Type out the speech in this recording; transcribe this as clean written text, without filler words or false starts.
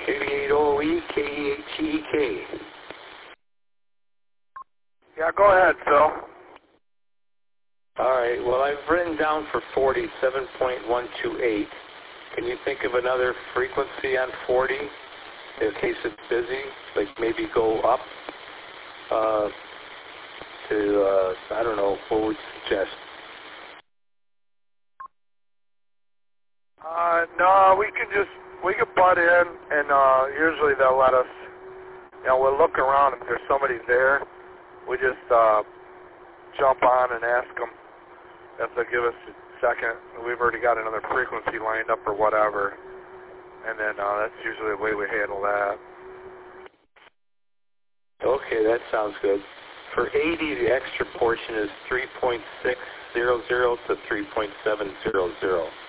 K80EKEHEK. Yeah, go ahead, Phil. All right, well, I've written down for 40, 7.128. Can you think of another frequency on 40 in case it's busy? Like maybe go up to, I don't know, what would you suggest? No, we can butt in, and usually they'll let us, we'll look around. If there's somebody there, we just jump on and ask them if they'll give us a second. We've already got another frequency lined up or whatever, and then that's usually the way we handle that. Okay, that sounds good. For 80, the extra portion is 3.600 to 3.700.